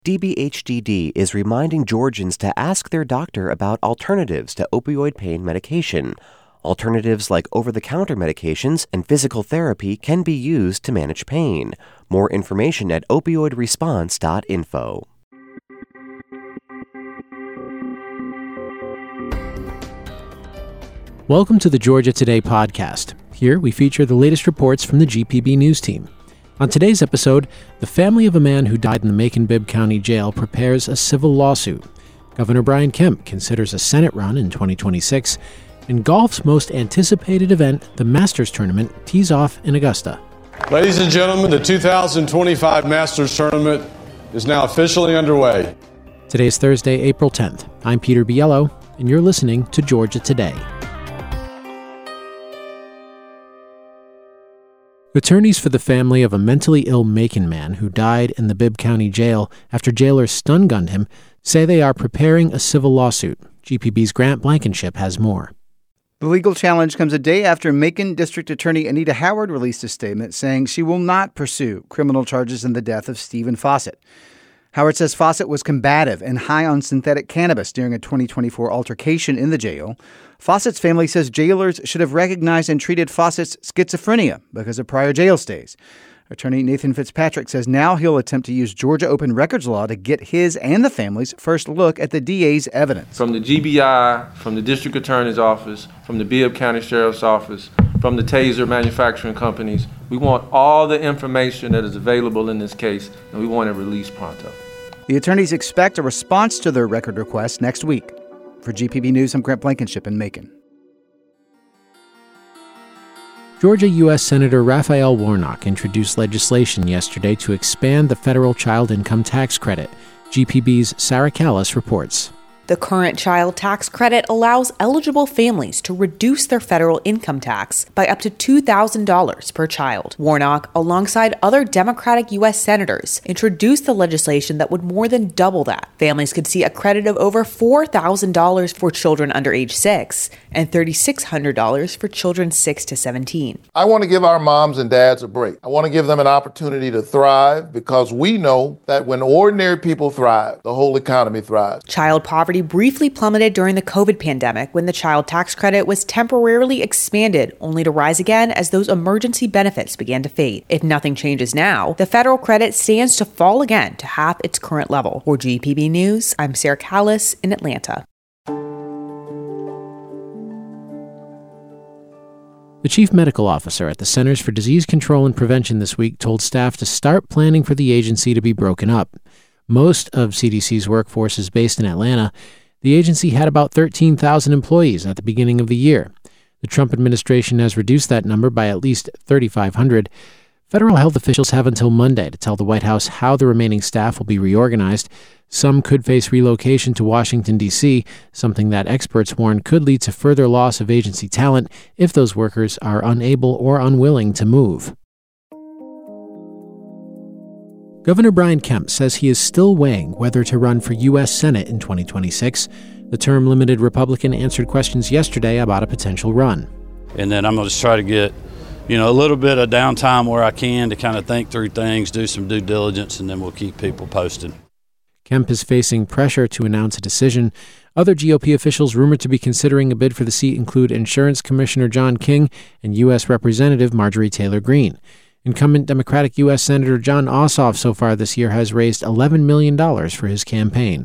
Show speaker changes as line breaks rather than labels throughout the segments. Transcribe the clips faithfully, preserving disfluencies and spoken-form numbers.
D B H D D is reminding Georgians to ask their doctor about alternatives to opioid pain medication. Alternatives like over-the-counter medications and physical therapy can be used to manage pain. More information at opioid response dot info.
Welcome to the Georgia Today podcast. Here we feature the latest reports from the G P B News team. On today's episode, the family of a man who died in the Macon-Bibb County Jail prepares a civil lawsuit. Governor Brian Kemp considers a Senate run in twenty twenty-six. And golf's most anticipated event, the Masters Tournament, tees off in Augusta.
Ladies and gentlemen, the two thousand twenty-five Masters Tournament is now officially underway.
Today is Thursday, April tenth. I'm Peter Biello, and you're listening to Georgia Today. Attorneys for the family of a mentally ill Macon man who died in the Bibb County Jail after jailers stun-gunned him say they are preparing a civil lawsuit. G P B's Grant Blankenship has more.
The legal challenge comes a day after Macon District Attorney Anita Howard released a statement saying she will not pursue criminal charges in the death of Stephen Fawcett. Howard says Fawcett was combative and high on synthetic cannabis during a twenty twenty-four altercation in the jail. Fawcett's family says jailers should have recognized and treated Fawcett's schizophrenia because of prior jail stays. Attorney Nathan Fitzpatrick says now he'll attempt to use Georgia Open Records law to get his and the family's first look at the D A's evidence.
From the G B I, from the District Attorney's Office, from the Bibb County Sheriff's Office, from the Taser manufacturing companies, we want all the information that is available in this case, and we want it released pronto.
The attorneys expect a response to their record request next week. For G P B News, I'm Grant Blankenship in Macon.
Georgia U S Senator Raphael Warnock introduced legislation yesterday to expand the federal child income tax credit. G P B's Sarah Callis reports.
The current child tax credit allows eligible families to reduce their federal income tax by up to two thousand dollars per child. Warnock, alongside other Democratic U S senators, introduced the legislation that would more than double that. Families could see a credit of over four thousand dollars for children under age six and three thousand six hundred dollars for children six to seventeen.
I want to give our moms and dads a break. I want to give them an opportunity to thrive because we know that when ordinary people thrive, the whole economy thrives.
Child poverty briefly plummeted during the COVID pandemic when the child tax credit was temporarily expanded, only to rise again as those emergency benefits began to fade. If nothing changes now, the federal credit stands to fall again to half its current level. For G P B News, I'm Sarah Callis in Atlanta.
The chief medical officer at the Centers for Disease Control and Prevention this week told staff to start planning for the agency to be broken up. Most of C D C's workforce is based in Atlanta. The agency had about thirteen thousand employees at the beginning of the year. The Trump administration has reduced that number by at least thirty-five hundred. Federal health officials have until Monday to tell the White House how the remaining staff will be reorganized. Some could face relocation to Washington, D C, something that experts warn could lead to further loss of agency talent if those workers are unable or unwilling to move. Governor Brian Kemp says he is still weighing whether to run for U S Senate in twenty twenty-six. The term-limited Republican answered questions yesterday about a potential run.
And then I'm going to try to get, you know, a little bit of downtime where I can to kind of think through things, do some due diligence, and then we'll keep people posted.
Kemp is facing pressure to announce a decision. Other G O P officials rumored to be considering a bid for the seat include Insurance Commissioner John King and U S Representative Marjorie Taylor Greene. Incumbent Democratic U S Senator Jon Ossoff so far this year has raised eleven million dollars for his campaign.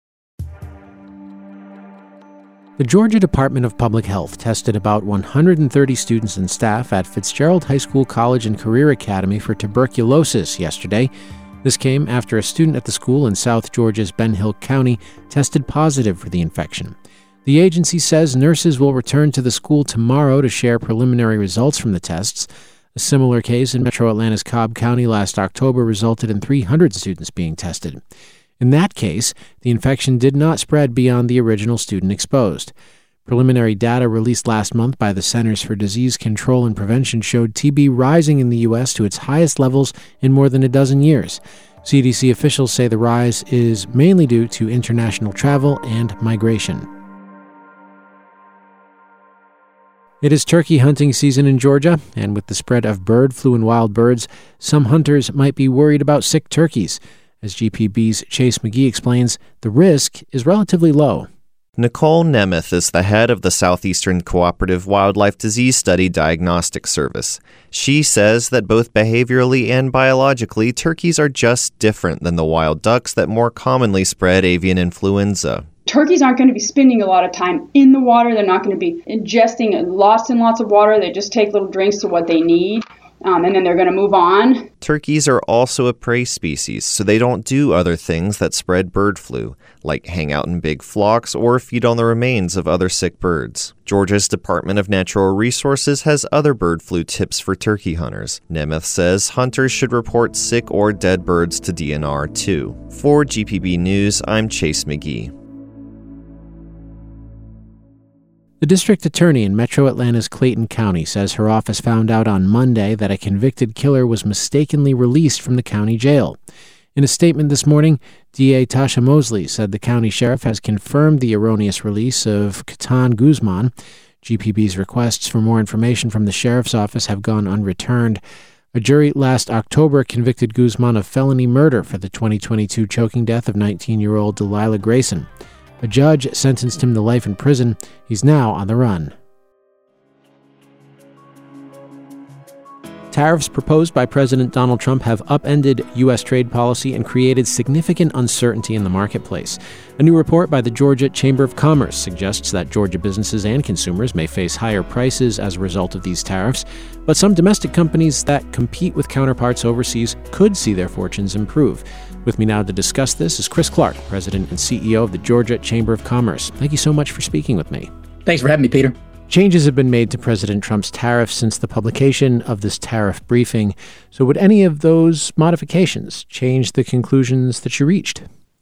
The Georgia Department of Public Health tested about one hundred thirty students and staff at Fitzgerald High School College and Career Academy for tuberculosis yesterday. This came after a student at the school in South Georgia's Ben Hill County tested positive for the infection. The agency says nurses will return to the school tomorrow to share preliminary results from the tests. A similar case in Metro Atlanta's Cobb County last October resulted in three hundred students being tested. In that case, the infection did not spread beyond the original student exposed. Preliminary data released last month by the Centers for Disease Control and Prevention showed T B rising in the U S to its highest levels in more than a dozen years. C D C officials say the rise is mainly due to international travel and migration. It is turkey hunting season in Georgia, and with the spread of bird flu and wild birds, some hunters might be worried about sick turkeys. As G P B's Chase McGee explains, the risk is relatively low.
Nicole Nemeth is the head of the Southeastern Cooperative Wildlife Disease Study Diagnostic Service. She says that both behaviorally and biologically, turkeys are just different than the wild ducks that more commonly spread avian influenza.
Turkeys aren't going to be spending a lot of time in the water. They're not going to be ingesting lots and lots of water. They just take little drinks to what they need. Um, and then they're going to move on.
Turkeys are also a prey species, so they don't do other things that spread bird flu, like hang out in big flocks or feed on the remains of other sick birds. Georgia's Department of Natural Resources has other bird flu tips for turkey hunters. Nemeth says hunters should report sick or dead birds to D N R too. For G P B News, I'm Chase McGee.
The district attorney in Metro Atlanta's Clayton County says her office found out on Monday that a convicted killer was mistakenly released from the county jail. In a statement this morning, D A Tasha Mosley said the county sheriff has confirmed the erroneous release of Catan Guzman. G P B's requests for more information from the sheriff's office have gone unreturned. A jury last October convicted Guzman of felony murder for the twenty twenty-two choking death of nineteen-year-old Delilah Grayson. A judge sentenced him to life in prison. He's now on the run. Tariffs proposed by President Donald Trump have upended U S trade policy and created significant uncertainty in the marketplace. A new report by the Georgia Chamber of Commerce suggests that Georgia businesses and consumers may face higher prices as a result of these tariffs, but some domestic companies that compete with counterparts overseas could see their fortunes improve. With me now to discuss this is Chris Clark, President and C E O of the Georgia Chamber of Commerce. Thank you so much for speaking with me.
Thanks for having me, Peter.
Changes have been made to President Trump's tariffs since the publication of this tariff briefing. So would any of those modifications change the conclusions that you reached?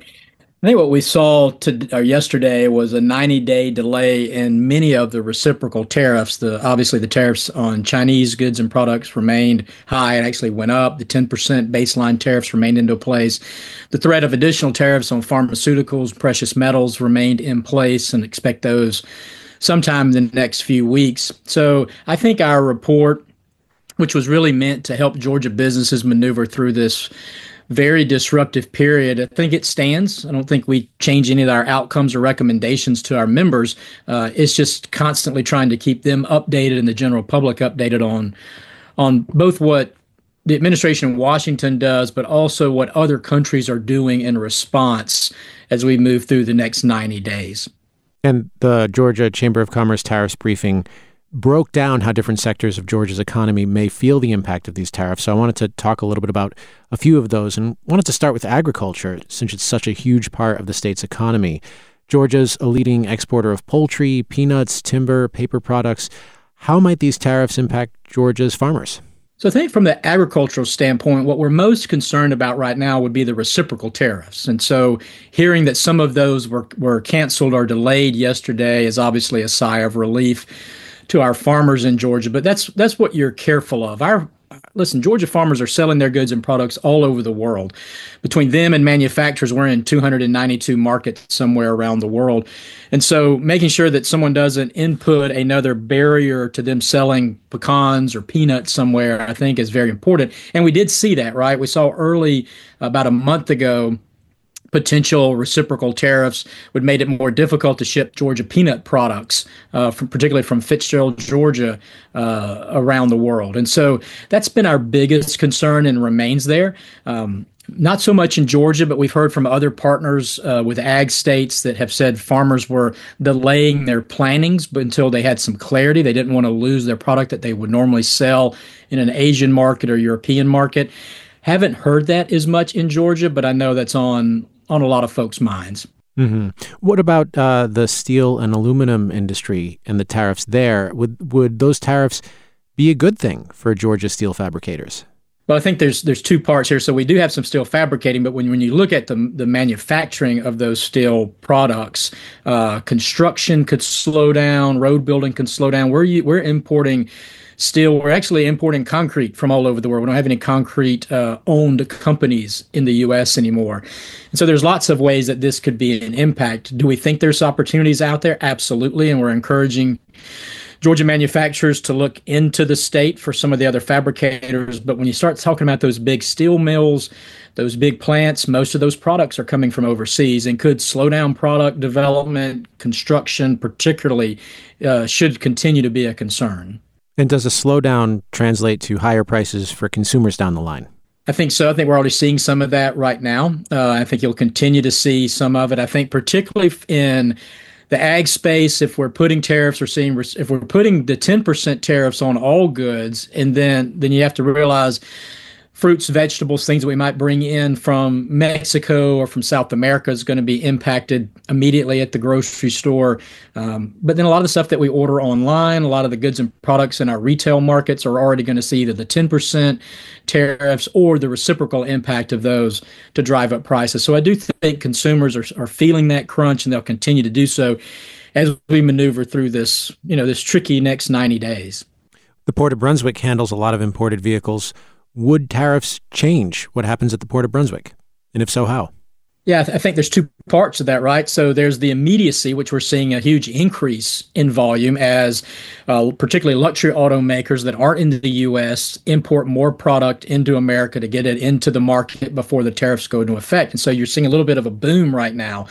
I think what we saw to, or yesterday was a ninety-day delay in many of the reciprocal tariffs. The obviously, the tariffs on Chinese goods and products remained high and actually went up. The ten percent baseline tariffs remained into place. The threat of additional tariffs on pharmaceuticals, precious metals remained in place, and expect those sometime in the next few weeks. So I think our report, which was really meant to help Georgia businesses maneuver through this very disruptive period, I think it stands. I don't think we change any of our outcomes or recommendations to our members. Uh, it's just constantly trying to keep them updated and the general public updated on, on both what the administration in Washington does, but also what other countries are doing in response as we move through the next ninety days.
And the Georgia Chamber of Commerce tariffs briefing broke down how different sectors of Georgia's economy may feel the impact of these tariffs. So I wanted to talk a little bit about a few of those, and wanted to start with agriculture, since it's such a huge part of the state's economy. Georgia's a leading exporter of poultry, peanuts, timber, paper products. How might these tariffs impact Georgia's farmers?
So I think from the agricultural standpoint, what we're most concerned about right now would be the reciprocal tariffs. And so hearing that some of those were, were canceled or delayed yesterday is obviously a sigh of relief to our farmers in Georgia. But that's that's what you're careful of. Our Listen, Georgia farmers are selling their goods and products all over the world. Between them and manufacturers, we're in two hundred ninety-two markets somewhere around the world. And so making sure that someone doesn't input another barrier to them selling pecans or peanuts somewhere, I think is very important. And we did see that, right? We saw early, about a month ago, potential reciprocal tariffs would make it more difficult to ship Georgia peanut products, uh, from, particularly from Fitzgerald, Georgia, uh, around the world. And so that's been our biggest concern and remains there. Um, not so much in Georgia, but we've heard from other partners uh, with ag states that have said farmers were delaying their plantings but until they had some clarity. They didn't want to lose their product that they would normally sell in an Asian market or European market. Haven't heard that as much in Georgia, but I know that's on on a lot of folks' minds.
Mm-hmm. What about uh, the steel and aluminum industry and the tariffs there? Would would those tariffs be a good thing for Georgia steel fabricators?
Well, I think there's there's two parts here. So we do have some steel fabricating, but when when you look at the the manufacturing of those steel products, uh, construction could slow down, road building can slow down. We're we're importing steel. We're actually importing concrete from all over the world. We don't have any concrete uh, owned companies in the U S anymore. And so there's lots of ways that this could be an impact. Do we think there's opportunities out there? Absolutely. And we're encouraging Georgia manufacturers to look into the state for some of the other fabricators. But when you start talking about those big steel mills, those big plants, most of those products are coming from overseas and could slow down product development. Construction particularly uh, should continue to be a concern.
And does a slowdown translate to higher prices for consumers down the line?
I think so. I think we're already seeing some of that right now. Uh, I think you'll continue to see some of it. I think particularly in the ag space, if we're putting tariffs or seeing, if we're putting the ten percent tariffs on all goods, and then, then you have to realize fruits, vegetables, things that we might bring in from Mexico or from South America is going to be impacted immediately at the grocery store. Um, but then a lot of the stuff that we order online, a lot of the goods and products in our retail markets are already going to see either the ten percent tariffs or the reciprocal impact of those to drive up prices. So I do think consumers are, are feeling that crunch, and they'll continue to do so as we maneuver through this, you know, this tricky next ninety days.
The Port of Brunswick handles a lot of imported vehicles. Would tariffs change what happens at the Port of Brunswick? And if so, how?
Yeah, I, th- I think there's two parts of that, right? So there's the immediacy, which we're seeing a huge increase in volume as uh, particularly luxury automakers that aren't in the U S import more product into America to get it into the market before the tariffs go into effect. And so you're seeing a little bit of a boom right now.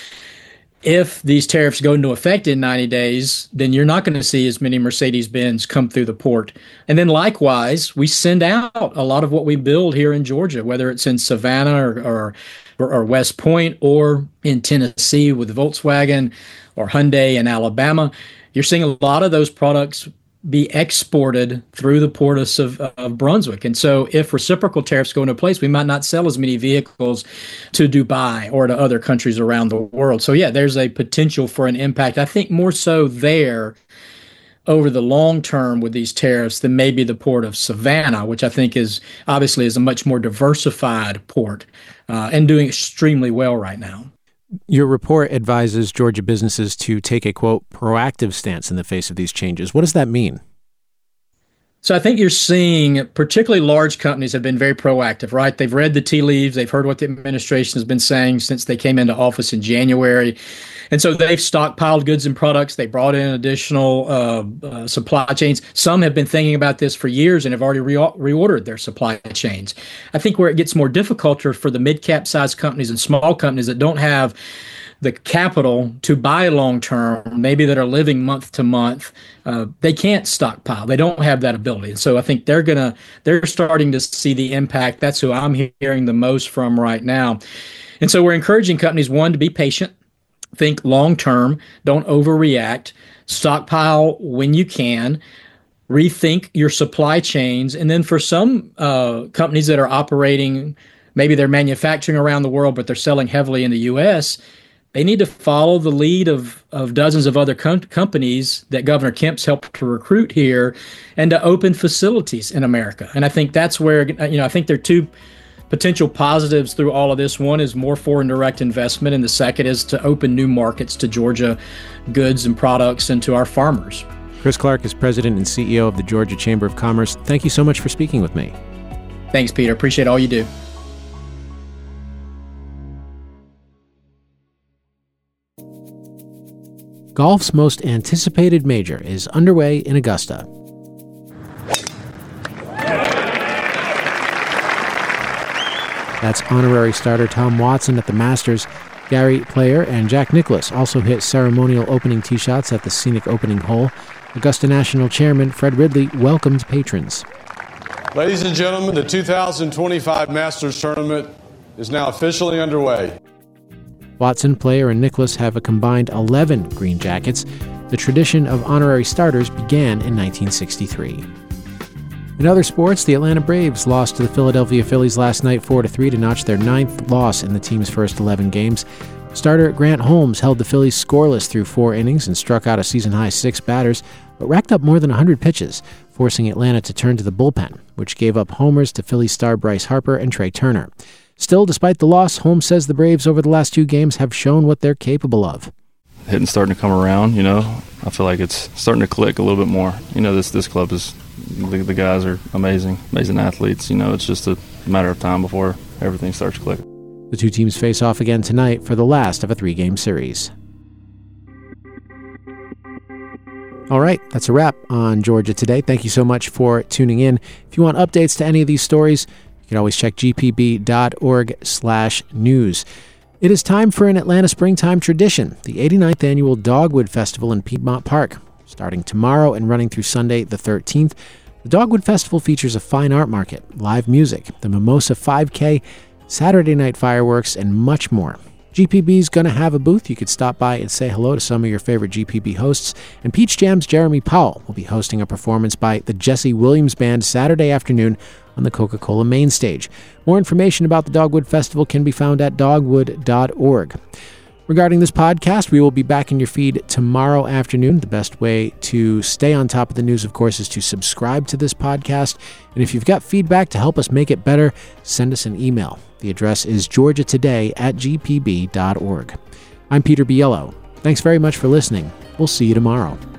If these tariffs go into effect in ninety days, then you're not going to see as many Mercedes-Benz come through the port. And then likewise, we send out a lot of what we build here in Georgia, whether it's in Savannah or, or, or West Point or in Tennessee with Volkswagen or Hyundai in Alabama. You're seeing a lot of those products be exported through the port of, of Brunswick. And so if reciprocal tariffs go into place, we might not sell as many vehicles to Dubai or to other countries around the world. So yeah, there's a potential for an impact. I think more so there over the long term with these tariffs than maybe the port of Savannah, which I think is obviously is a much more diversified port uh, and doing extremely well right now.
Your report advises Georgia businesses to take a, quote, proactive stance in the face of these changes. What does that mean?
So I think you're seeing particularly large companies have been very proactive, right? They've read the tea leaves. They've heard what the administration has been saying since they came into office in January. And so they've stockpiled goods and products. They brought in additional uh, uh, supply chains. Some have been thinking about this for years and have already re- reordered their supply chains. I think where it gets more difficult are for the mid-cap size companies and small companies that don't have the capital to buy long-term, maybe that are living month to month. Uh, they can't stockpile. They don't have that ability. And so I think they're going to, they're starting to see the impact. That's who I'm hearing the most from right now. And so we're encouraging companies, one, to be patient. Think long-term, don't overreact, stockpile when you can, rethink your supply chains. And then for some uh, companies that are operating, maybe they're manufacturing around the world, but they're selling heavily in the U S, they need to follow the lead of, of dozens of other com- companies that Governor Kemp's helped to recruit here and to open facilities in America. And I think that's where, you know, I think there are two potential positives through all of this. One is more foreign direct investment, and the second is to open new markets to Georgia goods and products and to our farmers.
Chris Clark is president and C E O of the Georgia Chamber of Commerce. Thank you so much for speaking with me.
Thanks, Peter. Appreciate all you do.
Golf's most anticipated major is underway in Augusta. That's honorary starter Tom Watson at the Masters. Gary Player and Jack Nicklaus also hit ceremonial opening tee shots at the scenic opening hole. Augusta National Chairman Fred Ridley welcomed patrons.
Ladies and gentlemen, the two thousand twenty-five Masters Tournament is now officially underway.
Watson, Player, and Nicklaus have a combined eleven green jackets. The tradition of honorary starters began in nineteen sixty-three. In other sports, the Atlanta Braves lost to the Philadelphia Phillies last night four to three to notch their ninth loss in the team's first eleven games. Starter Grant Holmes held the Phillies scoreless through four innings and struck out a season-high six batters, but racked up more than one hundred pitches, forcing Atlanta to turn to the bullpen, which gave up homers to Phillies star Bryce Harper and Trey Turner. Still, despite the loss, Holmes says the Braves over the last two games have shown what they're capable of.
Hitting starting to come around, you know. I feel like it's starting to click a little bit more. You know, this this club is, the, the guys are amazing, amazing athletes. You know, it's just a matter of time before everything starts to click.
The two teams face off again tonight for the last of a three-game series. All right, that's a wrap on Georgia Today. Thank you so much for tuning in. If you want updates to any of these stories, you can always check g p b dot org slash news. It is time for an Atlanta springtime tradition, the eighty-ninth Annual Dogwood Festival in Piedmont Park. Starting tomorrow and running through Sunday the thirteenth, the Dogwood Festival features a fine art market, live music, the Mimosa five K, Saturday night fireworks, and much more. G P B's going to have a booth. You could stop by and say hello to some of your favorite G P B hosts. And Peach Jam's Jeremy Powell will be hosting a performance by the Jesse Williams Band Saturday afternoon on the Coca-Cola main stage. More information about the Dogwood Festival can be found at dogwood dot org. Regarding this podcast, we will be back in your feed tomorrow afternoon. The best way to stay on top of the news, of course, is to subscribe to this podcast. And if you've got feedback to help us make it better, send us an email. The address is georgia today at g p b dot org. I'm Peter Biello. Thanks very much for listening. We'll see you tomorrow.